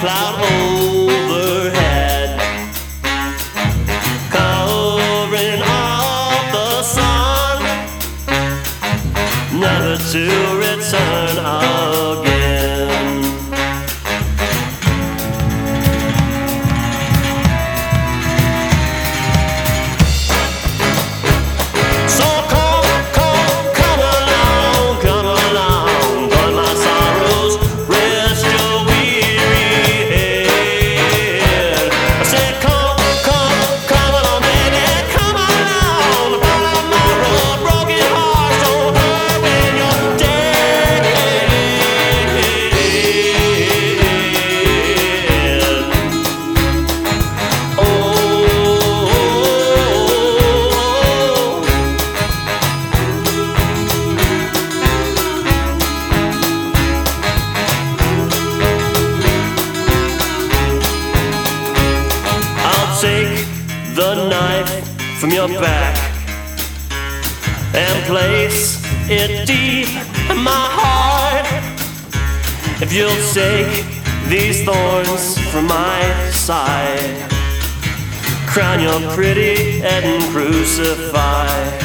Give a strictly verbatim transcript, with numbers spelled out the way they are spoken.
cloud overhead, covering all the sun, never to return again. So come, come, come along, come along, but my sorrows rest your weary head. I said come, come, come along, baby, come along, follow my road, broken hearts don't hurt when you're dead. Oh, I'll take the knife from your back and place it deep in my heart. If you'll take these thorns from my side, crown your pretty head and crucify.